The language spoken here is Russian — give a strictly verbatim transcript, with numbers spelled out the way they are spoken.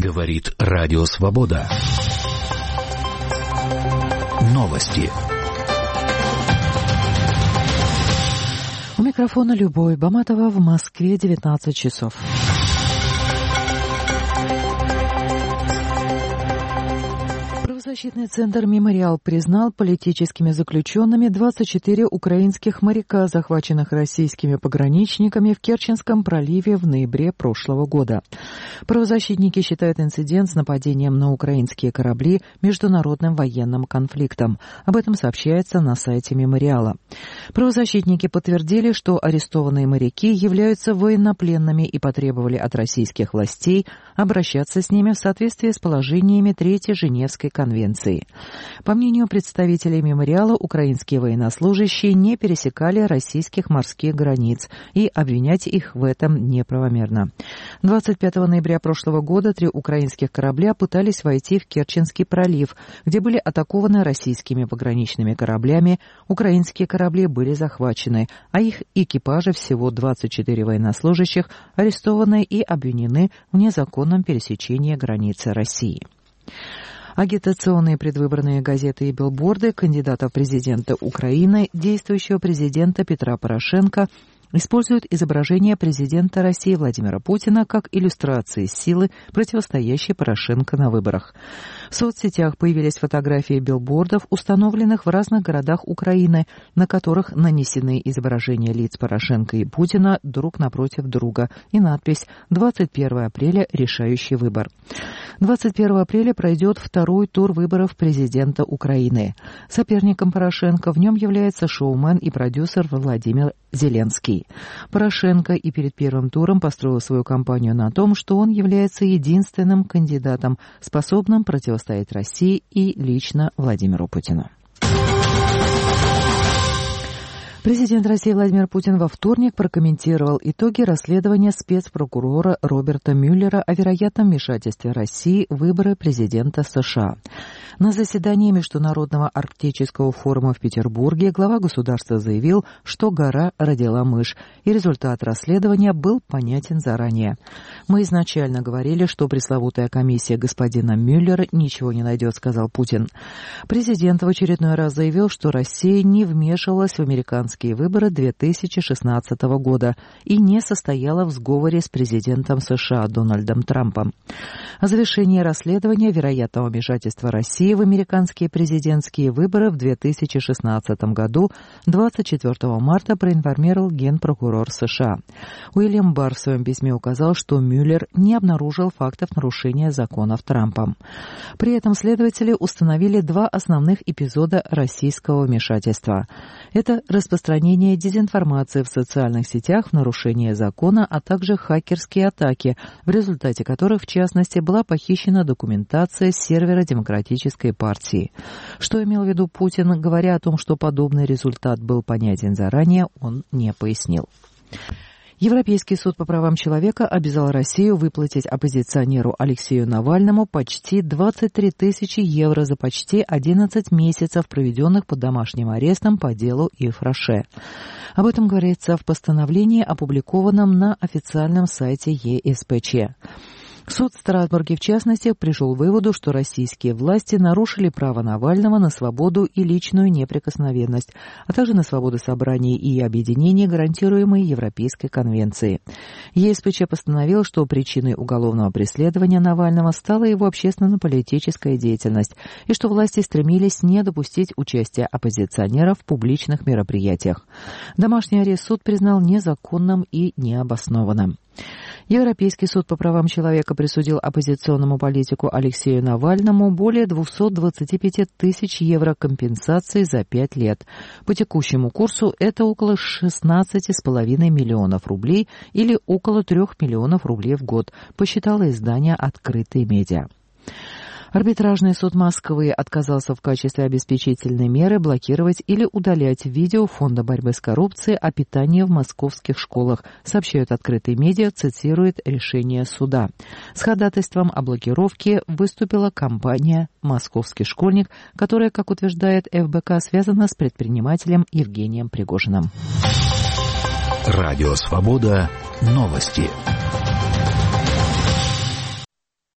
Говорит Радио Свобода. Новости. У микрофона Любовь Баматова, в Москве девятнадцать часов. Правозащитный центр «Мемориал» признал политическими заключенными двадцать четыре украинских моряка, захваченных российскими пограничниками в Керченском проливе в ноябре прошлого года. Правозащитники считают инцидент с нападением на украинские корабли международным военным конфликтом. Об этом сообщается на сайте «Мемориала». Правозащитники подтвердили, что арестованные моряки являются военнопленными и потребовали от российских властей обращаться с ними в соответствии с положениями Третьей Женевской конвенции. По мнению представителей «Мемориала», украинские военнослужащие не пересекали российских морских границ, и обвинять их в этом неправомерно. двадцать пятого ноября прошлого года три украинских корабля пытались войти в Керченский пролив, где были атакованы российскими пограничными кораблями. Украинские корабли были захвачены, а их экипажи, всего двадцать четыре военнослужащих, арестованы и обвинены в незаконном пересечении границы России. Агитационные предвыборные газеты и билборды кандидата в президенты Украины, действующего президента Петра Порошенко, используют изображение президента России Владимира Путина как иллюстрации силы, противостоящей Порошенко на выборах. В соцсетях появились фотографии билбордов, установленных в разных городах Украины, на которых нанесены изображения лиц Порошенко и Путина друг напротив друга, и надпись «двадцать первого апреля. Решающий выбор». двадцать первого апреля пройдет второй тур выборов президента Украины. Соперником Порошенко в нем является шоумен и продюсер Владимир Зеленский. Порошенко и перед первым туром построил свою кампанию на том, что он является единственным кандидатом, способным противостоять России и лично Владимиру Путину. Президент России Владимир Путин во вторник прокомментировал итоги расследования спецпрокурора Роберта Мюллера о вероятном вмешательстве России в выборы президента США. На заседании Международного арктического форума в Петербурге глава государства заявил, что гора родила мышь, и результат расследования был понятен заранее. «Мы изначально говорили, что пресловутая комиссия господина Мюллера ничего не найдет», — сказал Путин. Президент в очередной раз заявил, что Россия не вмешивалась в американские выборы две тысячи шестнадцатого года и не состояла в сговоре с президентом США Дональдом Трампом. О завершении расследования вероятного вмешательства России в американские президентские выборы в две тысячи шестнадцатом году двадцать четвёртого марта проинформировал генпрокурор США. Уильям Барр в своем письме указал, что Мюллер не обнаружил фактов нарушения законов Трампом. При этом следователи установили два основных эпизода российского вмешательства. Это распространение дезинформации в социальных сетях в нарушение закона, а также хакерские атаки, в результате которых, в частности, была похищена документация с сервера Демократической партии. Что имел в виду Путин, говоря о том, что подобный результат был понятен заранее, он не пояснил. Европейский суд по правам человека обязал Россию выплатить оппозиционеру Алексею Навальному почти двадцать три тысячи евро за почти одиннадцать месяцев, проведенных под домашним арестом по делу Ив Роше. Об этом говорится в постановлении, опубликованном на официальном сайте Е С П Ч. Суд в Страсбурге, в частности, пришел к выводу, что российские власти нарушили право Навального на свободу и личную неприкосновенность, а также на свободу собраний и объединений, гарантируемые Европейской конвенцией. Е С П Ч постановил, что причиной уголовного преследования Навального стала его общественно-политическая деятельность, и что власти стремились не допустить участия оппозиционеров в публичных мероприятиях. Домашний арест суд признал незаконным и необоснованным. Европейский суд по правам человека присудил оппозиционному политику Алексею Навальному более двести двадцать пять тысяч евро компенсации за пять лет. По текущему курсу это около шестнадцать с половиной миллионов рублей или около трех миллионов рублей в год, посчитало издание «Открытые медиа». Арбитражный суд Москвы отказался в качестве обеспечительной меры блокировать или удалять видео Фонда борьбы с коррупцией о питании в московских школах, сообщают открытые медиа, цитирует решение суда. С ходатайством о блокировке выступила компания «Московский школьник», которая, как утверждает Эф Бэ Ка, связана с предпринимателем Евгением Пригожиным. Радио Свобода. Новости.